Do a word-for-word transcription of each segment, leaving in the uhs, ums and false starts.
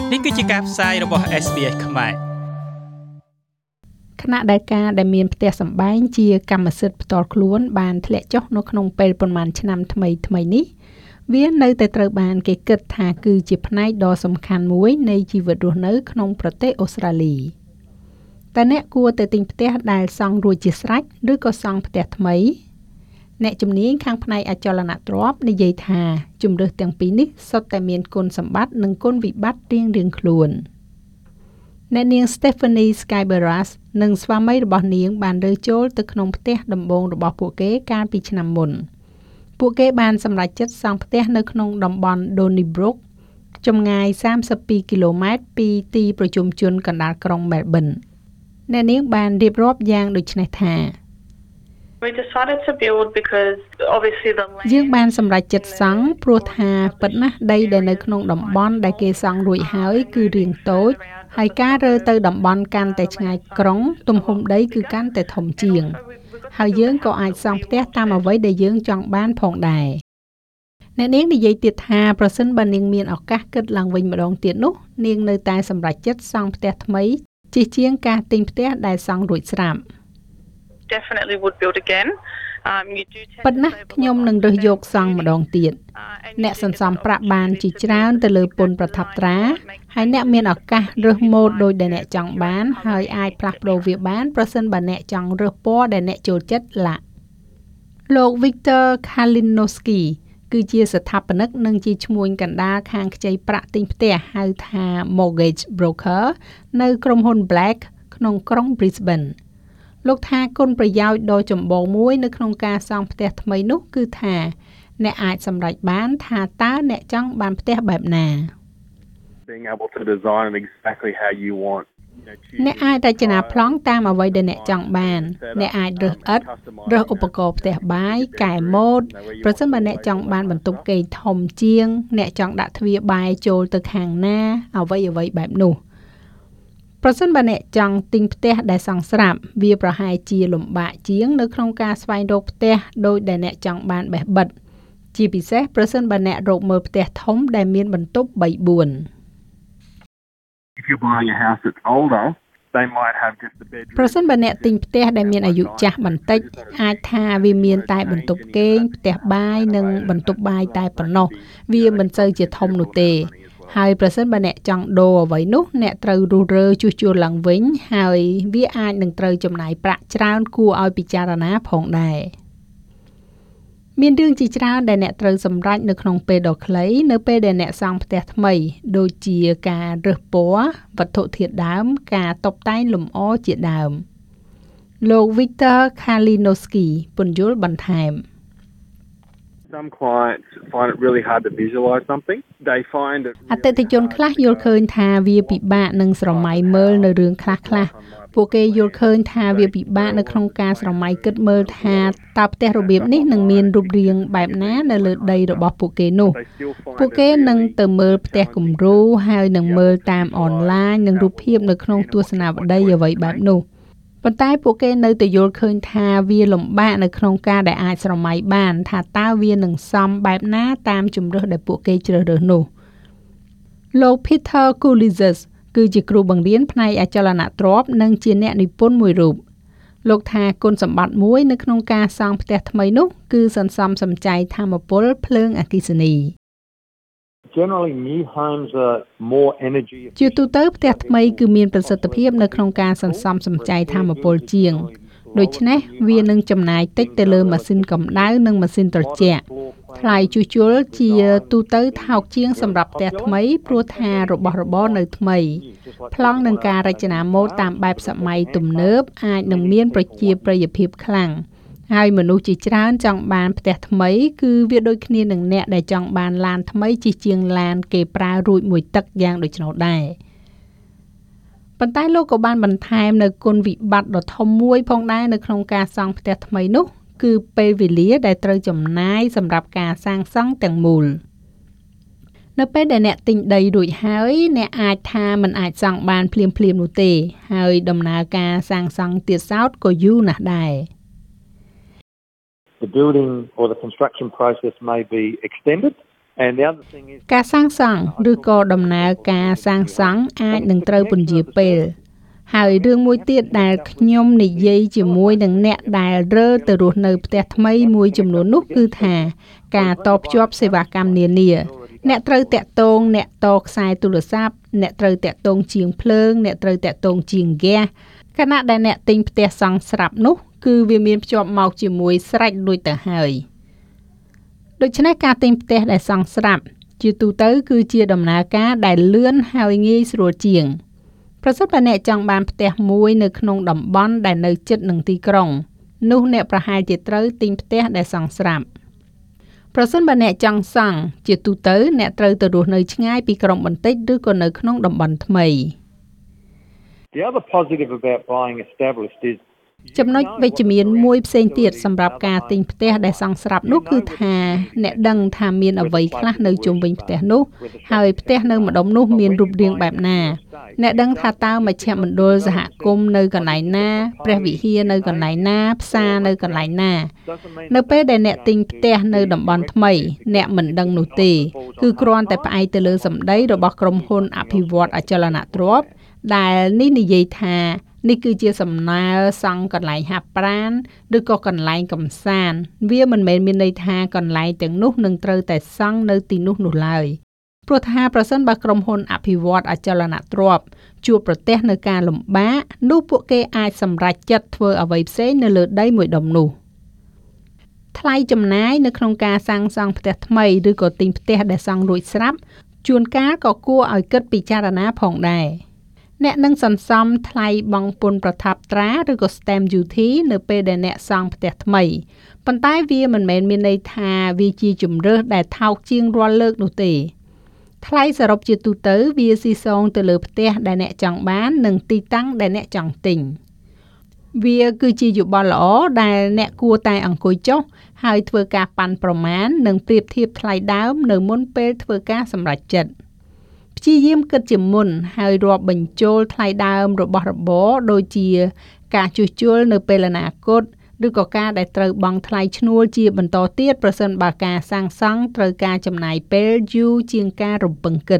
នេះគឺជាការផ្សាយរបស់ เอส บี เอส ខ្មែរគណៈដែលការដែលមានផ្ទះសម្បែងជាកម្មសិទ្ធិផ្ទាល់ខ្លួនបានធ្លាក់ចុះនៅក្នុងពេលប្រមាណឆ្នាំថ្មីថ្មីនេះវានៅតែត្រូវបានគេគិតថាគឺជាផ្នែកដ៏សំខាន់មួយនៃជីវិតរស់នៅក្នុងប្រទេសអូស្ត្រាលីតែអ្នកគួរតែទិញផ្ទះដែលសង់រួចជាស្រេចឬក៏សង់ផ្ទះថ្មីអ្នកជំនាញខាងផ្នែកអចលនទ្រព្យនិយាយថាជំរើសទាំងពីរនេះសុទ្ធតែមានគុណសម្បត្តិនិងគុណវិបត្តិរៀងៗខ្លួនអ្នកនាង Stephanie Skyberas និងស្វាមីរបស់នាងបានរើចូលទៅក្នុងផ្ទះដំបូងរបស់ពួកគេកាលពីឆ្នាំមុនពួកគេបានសម្រេចចិត្តសង់ផ្ទះនៅក្នុងតំបន់ Donnybrook ចម្ងាយសាមសិបពីរគីឡូម៉ែត្រពីទីប្រជុំជនកណ្ដាលក្រុង Melbourne អ្នកនាងបានរៀបរាប់យ៉ាងដូចនេះថា We decided to build because obviously the land យើងបានសម្រេចចិត្តសង់ព្រោះថាពិតណាស់ដីដែលនៅក្នុងតំបន់ដែលគេសង់រួចហើយគឺរាងតូចហើយការរើទៅតំបន់កាន់តែឆ្ងាយក្រុងទំហំដីគឺកាន់តែធំជាងហើយយើងក៏អាចសង់ផ្ទះតាមអ្វីដែលយើងចង់បានផងដែរអ្នកនាងនិយាយទៀតថាប្រសិនបើនាងមានឱកាសគិតឡើងវិញម្ដងទៀតនោះនាងនៅតែសម្រេចចិត្តសង់ផ្ទះថ្មីជាជាងការទិញផ្ទះដែលសង់រួចស្រាប់ definitely would build again um you do ប៉ុន្តែខ្ញុំនឹងរើសយកសង់ម្ដងទៀតអ្នកសន្សំប្រាក់បានជាច្រើនទៅលើពន្ធប្រថាប់ត្រាហើយអ្នកមានឱកាសរើសម៉ូដដោយដែលអ្នកចង់បានហើយអាចផ្លាស់ប្ដូរវាបានប្រសិនបើអ្នកចង់រើសពណ៌ដែលអ្នកចូលចិត្តឡាលោក Victor Kalinowski គឺជាស្ថាបនិកនិងជាឈ្មួញកណ្ដាលខាងខ្ចីប្រាក់ទិញផ្ទះហៅថា Mortgage Broker នៅក្រុមហ៊ុន Black ក្នុងក្រុង Brisbaneលោកថាគុណប្រយោជន៍ដ៏ចម្បងមួយនៅក្នុងការសង់ផ្ទះថ្មីនោះគឺថាអ្នកអាចសម្រេចបានថាតើអ្នកចង់បានផ្ទះបែបណា being able to design it exactly how you want អ្នកអាចរចនាប្លង់តាមអ្វីដែលអ្នកចង់បានអ្នកអាចរើសឥដ្ឋរើសឧបករណ៍ផ្ទះបាយកែម៉ូដប្រសិនបើអ្នកចង់បានបន្ទប់គេងធំជាងអ្នកចង់ដាក់ទ្វារបាយចូលទៅខាងណាអ្វីអ្វីបែបនោះប្រសិនបើអ្នកចង់ទិញផ្ទះដែលសង់ស្រាប់វាប្រហែលជាលំបាកជាងនៅក្នុងការស្វែងរកផ្ទះដោយដែលអ្នកចង់បានបេះបិទជាពិសេសប្រសិនបើអ្នករកមើលផ្ទះធំដែលមានបន្ទប់ បីបួន If you're buying a house that's older they might have just the bedroom ប្រសិនបើអ្នកទិញផ្ទះដែលមានអាយុចាស់បន្តិចអាចថាវាមានតែបន្ទប់គេងផ្ទះបាយនិងបន្ទប់បាយតែប៉ុណ្ណោះវាមិនសូវជាធំនោះទេហើយប្រសិនបើអ្នកចង់ដូរអ្វីនោះអ្នកត្រូវរុះរើជួសជុលឡើងវិញហើយវាអាចនឹងត្រូវចំណាយប្រាក់ច្រើនគួរឲ្យពិចារណាផងដែរមានរឿងជាច្រើនដែលអ្នកត្រូវសម្រេចនៅក្នុងពេលដ៏ខ្លីនៅពេលដែលអ្នកសង់ផ្ទះថ្មីដូចជាការរើសពណ៌វត្ថុធាតុដើមការតុបតែងលម្អជាដើមលោក Victor Kalinowski ពន្យល់បន្ថែម Some clients find it really hard to visualize something. They find it អតិថិជនខ្លះយល់ឃើញថាវាពិបាកនឹងស្រមៃមើលនៅរឿងខ្លះៗពួកគេយល់ឃើញថាវាពិបាកនៅក្នុងការស្រមៃគិតមើលថាតើផ្ទះរបៀបនេះនឹងមានរូបរាងបែបណានៅលើដីរបស់ពួកគេនោះពួកគេនឹងទៅមើលផ្ទះគំរូហើយនឹងមើលតាមអនឡាញនិងរូបភាពនៅក្នុងទស្សនាវដ្តីអ្វីបែបនោះប៉ុន្តែពួកគេនៅតែយល់ឃើញថាវាលំបាកនៅក្នុងការដែលអាចស្រមៃបានថាតើវានឹងសមបែបណាតាមជម្រើសដែលពួកគេជ្រើសរើសនោះលោក Peter Coolizes គឺជាគ្រូបង្រៀនផ្នែកអចលនទ្រព្យនិងជាអ្នកនិពន្ធមួយរូបលោកថាគុណសម្បត្តិមួយនៅក្នុងការសង់ផ្ទះថ្មីនោះគឺសន្សំសំចៃថាមពលភ្លើងអគ្គិសនី Generally new homes are more energy ជាទូទៅផ្ទះថ្មីគឺមានប្រសិទ្ធភាពនៅក្នុងការសន្សំសំចៃថាមពលជាងដូច្នេះវានឹងចំណាយតិចទៅលើម៉ាស៊ីនកម្ដៅនិងម៉ាស៊ីនត្រជាក់ថ្លៃជួសជុលជាទូទៅថោកជាងសម្រាប់ផ្ទះថ្មីព្រោះថារបស់របរនៅថ្មីប្លង់និងការរចនាម៉ូដតាមបែបសម័យទំនើបអាចនឹងមានប្រជាប្រិយភាពខ្លាំងហើយមនុស្សជាច្រើនចង់បានផ្ទះថ្មីគឺវាដូចគ្នានឹងអ្នកដែលចង់បានឡានថ្មីជាជាងឡានគេប្រើរួចមួយទឹកយ៉ាងដូច្នោះដែរប៉ុន្តែលោកក៏បានបន្ថែមនៅគុណវិបត្តិដ៏ធំមួយផងដែរនៅក្នុងការសង់ផ្ទះថ្មីនោះគឺពេលវេលាដែលត្រូវចំណាយសម្រាប់ការសាងសង់ទាំងមូលនៅពេលដែលអ្នកទិញដីរួចហើយអ្នកអាចថាមិនអាចសង់បានភ្លាមៗនោះទេហើយដំណើរការសាងសង់ទៀតសោតក៏យូរណាស់ដែរ The building or the construction process may be extended And the other thing is ការសាងសង់ឬក៏ដំណើរការសាងសង់អាចនឹងត្រូវពន្យាពេលហើយរឿងមួយទៀតដែលខ្ញុំនិយាយជាមួយនឹងអ្នកដែលរើទៅរស់នៅផ្ទះថ្មីមួយចំនួននោះគឺថាការតភ្ជាប់សេវាកម្មនានាអ្នកត្រូវតាក់ទងអ្នកតខ្សែទូរស័ព្ទអ្នកត្រូវតាក់ទងជាងភ្លើងអ្នកត្រូវតាក់ទងជាងហ្គាសខណៈដែលអ្នកទិញផ្ទះសង់ស្រាប់នោះគឺវាមានភ្ជាប់មកជាមួយស្រេចដូចទៅហើយដូច្នេះការទិញផ្ទះដែលសង់ស្រាប់ជាទូទៅគឺជាដំណើរការដែលលឿនហើយងាយស្រួលជាងប្រសិនបើអ្នកចង់បានផ្ទះមួយនៅក្នុងតំបន់ដែលនៅជិតនឹងទីក្រុងនោះអ្នកប្រហែលជាត្រូវទិញផ្ទះដែលសង់ស្រាប់ប្រសិនបើអ្នកចង់សង់ជាទូទៅអ្នកត្រូវទៅរស់នៅឆ្ងាយពីក្រុងបន្តិចឬក៏នៅក្នុងតំបន់ថ្មី the other positive about buying established is ចំណុចវិជ្ជមានមួយផ្សេងទៀតសម្រាប់ការទិញផ្ទះដែលសង់ស្រាប់នោះគឺថាអ្នកដឹងថាមានអ្វីខ្លះនៅជុំវិញផ្ទះនោះហើយផ្ទះនៅម្ដុំនោះមានរូបរាងបែបណាអ្នកដឹងថាតើមជ្ឈមណ្ឌលសហគមន៍នៅកន្លែងណាព្រះវិហារនៅកន្លែងណាផ្សារនៅកន្លែងណានៅពេលដែលអ្នកទិញផ្ទះនៅតំបន់ថ្មីអ្នកមិនដឹងនោះទេគឺគ្រាន់តែផ្អែកទៅលើសម្ដីរបស់ក្រុមហ៊ុនអភិវឌ្ឍអចលនទ្រព្យដែលនេះនិយាយថានេះគឺជាសំណើសង់កន្លែងហាត់ប្រាណឬក៏កន្លែងកំសាន្តវាមិនមែនមានន័យថាកន្លែងទាំងនោះនឹងត្រូវតែសង់នៅទីនោះនោះឡើយព្រោះថាប្រសិនបើក្រុមហ៊ុនអភិវឌ្ឍអចលនទ្រព្យជួបប្រទះនៅការលំបាកនោះពួកគេអាចសម្រេចចិត្តធ្វើអ្វីផ្សេងនៅលើដីមួយដុំនោះថ្លៃចំណាយនៅក្នុងការសាងសង់ផ្ទះថ្មីឬក៏ទិញផ្ទះដែលសង់រួចស្រាប់ជួនកាលក៏គួរឲ្យគិតពិចារណាផងដែរអ្នកនឹងសន្សំថ្លៃបង់ពន្ធប្រថាប់ត្រាឬក៏ stamp duty នៅពេលដែលអ្នកសង់ផ្ទះថ្មីប៉ុន្តែវាមិនមែនមានន័យថាវាជាជម្រើសដែលថោកជាងរាល់លើកនោះទេថ្លៃសរុបជាទូទៅវាស៊ីសងទៅលើផ្ទះដែលអ្នកចង់បាននិងទីតាំងដែលអ្នកចង់ទិញវាគឺជាយោបល់ល្អដែលអ្នកគួរតែអង្គុយចុះហើយធ្វើការប៉ាន់ប្រមាណនិងប្រៀបធៀបថ្លៃដើមនៅមុនពេលធ្វើការសម្រេចចិត្តព្យាយាមគិតជាមុនហើយរាប់បញ្ចូលថ្លៃដើមរបស់របរដូចជាការជួសជុលនៅពេលអនាគតឬក៏ការដែលត្រូវបង់ថ្លៃឈ្នួលជាបន្តទៀតប្រសិនបើការសាងសង់ត្រូវការចំណាយពេលយូរជាងការរំពឹងគិត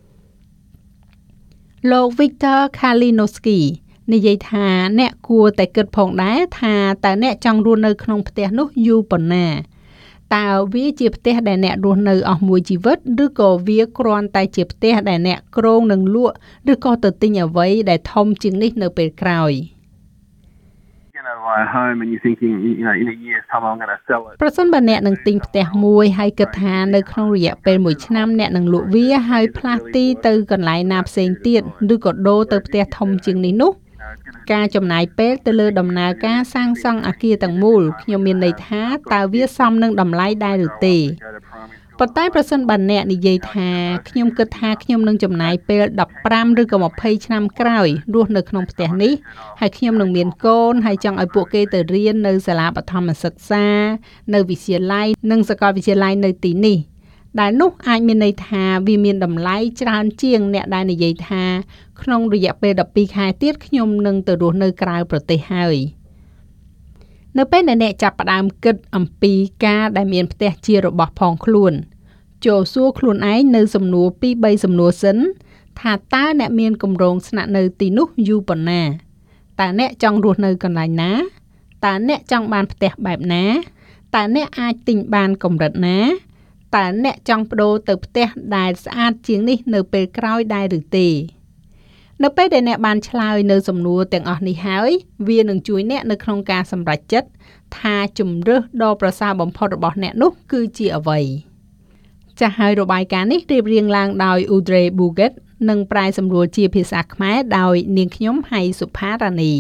លោក Viktor Kalinowski និយាយថាអ្នកគួរតែគិតផងដែរថាតើអ្នកចង់រស់នៅក្នុងផ្ទះនោះយូរប៉ុណ្ណាតើវាជាផ្ទះដែលអ្នករស់នៅអស់មួយជីវិតឬក៏វាគ្រាន់តែជាផ្ទះដែលអ្នកគ្រោងនឹងលក់ឬក៏ទៅទិញអ្វីដែលធំជាងនេះនៅពេលក្រោយ home and you're thinking, you know, in a year's time I'm going to sell it. ប្រសិនបើអ្នកនឹងទិញផ្ទះមួយហើយគិតថានៅក្នុងរយៈពេលមួយឆ្នាំអ្នកនឹងលក់វាហើយផ្លាស់ទីទៅកន្លែងណាផ្សេងទៀតឬក៏ដូរទៅផ្ទះធំជាងនេះនោះការចំណាយពេលទៅលើដំណើរការសាងសង់អគារទាំងមូលខ្ញុំមានន័យថាតើវាសមនឹងតម្លៃដែរឬទេប៉ុន្តែប្រសិនបើអ្នកនិយាយថាខ្ញុំគិតថាខ្ញុំនឹងចំណាយពេលដប់ប្រាំឬក៏ម្ភៃឆ្នាំក្រោយរស់នៅក្នុងផ្ទះនេះហើយខ្ញុំនឹងមានកូនហើយចង់ឲ្យពួកគេទៅរៀននៅសាលាបឋមសិក្សានៅវិទ្យាល័យនិងសាកលវិទ្យាល័យនៅទីនេះដែលនោះអាចមានន័យថាវាមានតម្លៃច្រើនជាងអ្នកដែលនិយាយថាក្នុងរយៈពេលដប់ពីរខែទៀតខ្ញុំនឹងទៅរស់នៅក្រៅប្រទេសហើយនៅពេលដែលអ្នកចាប់ផ្ដើមគិតអំពីការដែលមានផ្ទះជារបស់ផងខ្លួនចូលសួរខ្លួនឯងនៅសំណួរពីរបីសំណួរសិនថាតើអ្នកមានគម្រោងស្នាក់នៅទីនោះយូរប៉ុណ្ណាតើអ្នកចង់រស់នៅកន្លែងណាតើអ្នកចង់បានផ្ទះបែបណាតើអ្នកអាចទិញបានកម្រិតណាតើអ្នកចង់ប្ដូរទៅផ្ទះដែលស្អាតជាងនេះនៅពេលក្រោយដែរឬទេនៅពេលដែលអ្នកបានឆ្លើយនៅសំណួរទាំងអស់នេះហើយវានឹងជួយអ្នកនៅក្នុងការសម្រេចចិត្តថាជម្រើសដ៏ប្រសើរបំផុតរបស់អ្នកនោះគឺជាអ្វីចាស់ហើយរបាយការណ៍នេះរៀបរៀងឡើងដោយ Audrey Buget និងប្រែសម្រួលជាភាសាខ្មែរដោយនាងខ្ញុំហៃសុផារ៉ានី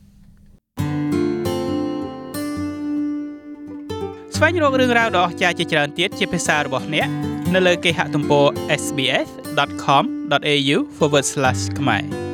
ស្វែងរករឿងរ៉ាវដ៏អស្ចារ្យជាច្រើនទៀតជាភាសារបស់អ្នកនៅលើគេហទំព័រ ét bê ét ដត com ដត a u forward slash ខ្មែរ